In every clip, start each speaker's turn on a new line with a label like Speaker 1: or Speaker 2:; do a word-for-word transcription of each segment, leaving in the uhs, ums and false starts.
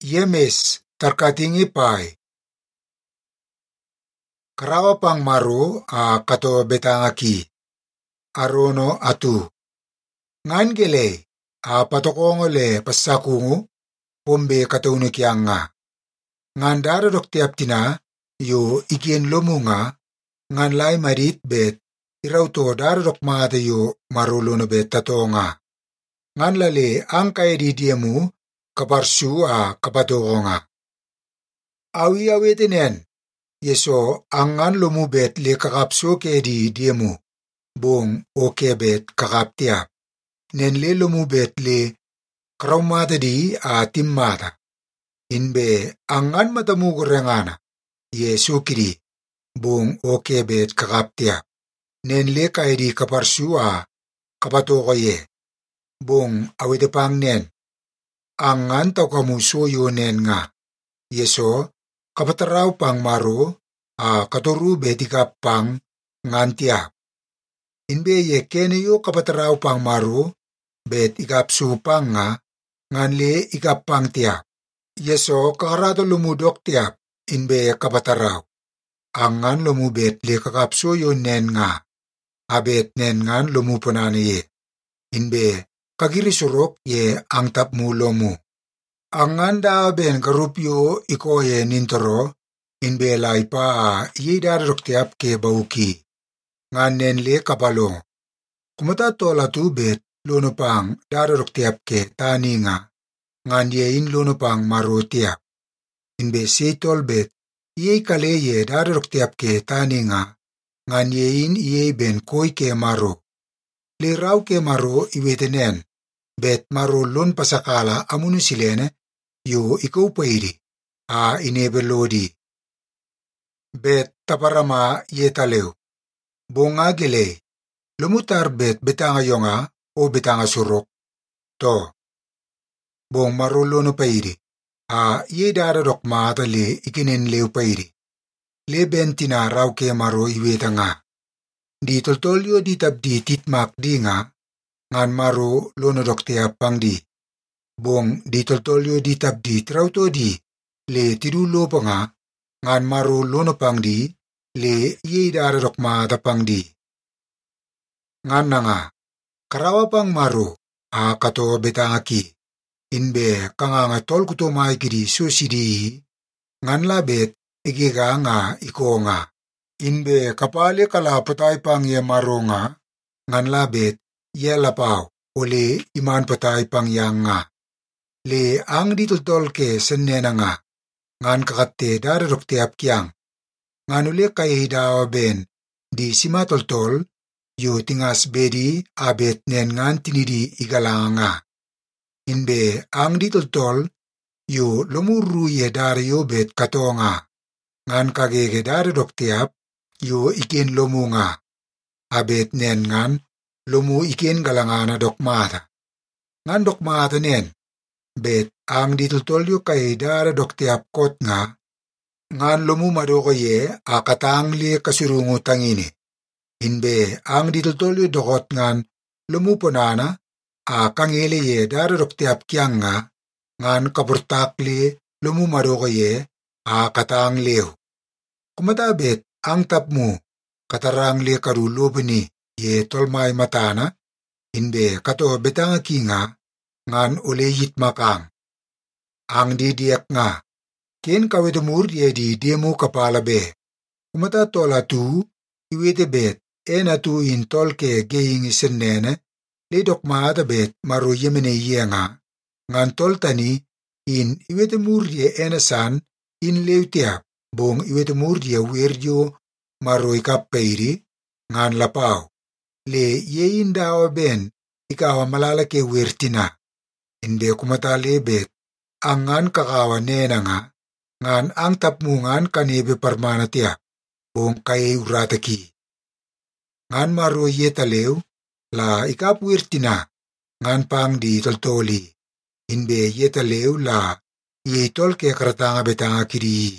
Speaker 1: Yemes tarkatingi pai. Karawa pang maru a kato betangaki. Arono atu. Ngan gele a patokongo le pasakungu pombe katauno kianga. Ngan dara dok tiap tina yo ikien lomunga ngan lai marit bet irauto dara dok mata yo marulono bet tatonga. Ngan lale ang kaya di diemu kaparsu a kapatokonga. Awi awetinen yeso angan lomu bet le kakapso ke di diemu bong o kebet kakap tiap. Nen le lomu bet le karamata di a timmata. Inbe angan matamu gorengana yeso kiri bong o kebet kakap tiap. Nen le kaya di kaparsu a kapatoko ye. Bong awetepang nen. Angan tau kamu soyo nen nga. Yeso kapataraw pang maru a katoru betikap pang ngan tiap. Inbe ye kene yo kapataraw pang maru bet ikap su pang nga ngan le ikap pang tiap. Yeso kakarato lumudok tiap inbe kapataraw. Angan lumu bet le kakapso yo nen nga. Abet nen ngan lumu ponane ye. Inbe kagirisurok ye ang tap mu lomu. Angan da ben karupyo iko ye nintoro inbe lai pa a ye darok tiap ke bauki. Ngan nen le kapalo. Kumata tola tu bet lono pang darok tiap ke tani nga. Ngan ye in lono pang maru tiap. Inbe seitol bet ye kale ye darok tiap ke tani nga. Ngan ye in ye ben koi ke maru. Le raw ke maru iwetenen. Bet maru lon pasakala amunu silene yo ikaw pairi a inebelodi. Bet taparama ye taleu. Bonga gele. Lumutar bet betanga yonga o betanga surok. To. Bong maru lono pairi. A ye dara dok mata le ikinen leu pairi. Le ben tina raw ke maru iweta nga. Di toltolyo di tabdi titmak di nga. Ngan maru lono dok tiap pang di. Bong di toltolyo di tabdi trauto di. Le tidulo pa nga. Ngan maru lono pang di. Le ye dara dok mata pang di. Ngan na nga. Karawa pang maru. A kato betangaki. Inbe kanganga tol kuto maikidi susidi. Ngan labet igiga nga iko nga. Inbe kapale kala patay pang ye maru nga. Ngan labet ye lapaw ole iman patay pang yang nga. Le ang ditultol ke senena nga. Ngan kakate dararok tiap kiang. Ngan ule kaya hidawa ben di sima toltol yu tingas bedi abet nen ngan tinidi igalanga nga. Inbe ang ditultol yu lumuru ye darayo bet kato nga. Ngan kagege dararok tiap yu ikin lumu nga. Abet nen ngan lumu ikin galangana dokmata. Ngan dokmata nen. Bet ang ditultol yu kay dara dok tiap kot nga. Ngan lumu madoko ye akatang li kasurungu tangini. Inbe ang ditultol yu dokot ngan lumu ponana akangili ye dara dok tiap kiang nga. Ngan kapurtak li lumu madoko ye akatang liw. Kumata bet ang tapmu katarang li karulubani ye tolmay matana. Inbe kato betanga kinga. Ngan uleyit makang. Ang didiak nga. Ken kawetumur ye di demo kapala be. Kumata tola tu, iwete bet, ena tu in tolke geying isennene, ledok maata bet maru yemene ye nga. Ngan tol tani, in iwetumur ye ena san, in leutiap, bong iwetumur ye wirjo maru ikappeiri, ngan lapaw. Le ye indawa ben, ikawa malalake wirtina. Inde kumata lebet, angan kakawa nena nga, ngan ang tapmungan kanebe parmana tiap, bong kay urataki. Ngan maru ye talew, la ikapwirtina, ngan pang di toltoli. Inbe ye talew la, ye tol ke karatanga betanga kiri.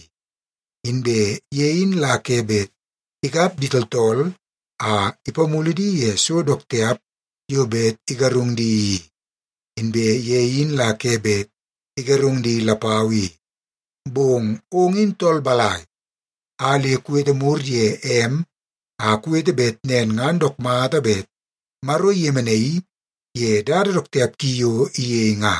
Speaker 1: Inbe ye in la kebet, ikap di toltol, a ipamuli di ye so dok tiap, yobet igarung di. Inbe ye in la kebet, igarung di lapawi. Bong ongin tol balay. Ali kuwete murye em, a kuwete bet nen ngandok mata bet, maro yemenei, ye dadadok tiap kiyo iye nga.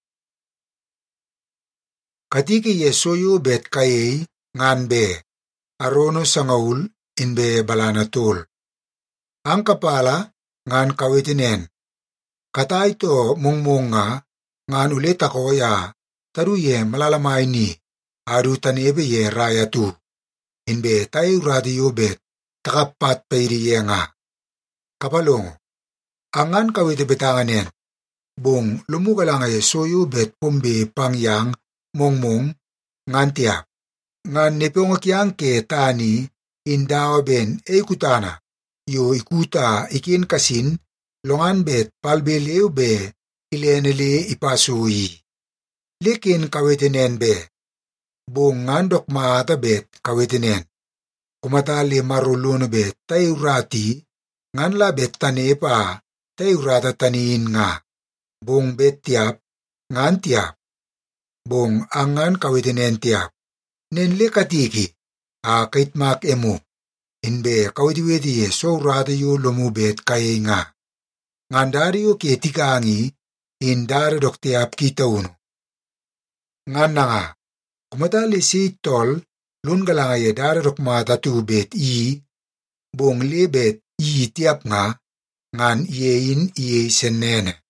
Speaker 1: Katiki ye soyo bet kayei ngan be, arono sangaul in be balana tol. Ang kapala ngan kawetinen. Katay to mungmung nga, ngan ulit ako ya, taruye malalamay ni, adu tanebe ye raya tu. Inbe tayo radio bet, takapat payriye nga. Kapalong, angan kawete betanganen, bong lumugalang ay soyo bet pumbe pangyang mongmong ngan tiap. Ngan nepongakiyang ke tani indawa ben ekutana, yo ikuta ikin kasin, longan bet palbeleo be ilenele ipasui. Lekin kawetenen be, bong ngandok maata bet kawetenen. Kumatali maruluno bet tayo rati, ngan la bet tanepa tayo rata taniin nga. Bong bet tiap, ngan tiap. Bong angan kawetenen tiap. Nenle katiki, a kaitmak emo. Inbe kawetiweti ye so rata yo lomu bet kaya nga. Ngandari yo ke tikangi, indara dok tiap kita uno. Ngan na nga, kumatali si tol, lun galanga ye dara dok mata tu bet i, bong le bet i tiap nga, ngan iye in iye senene.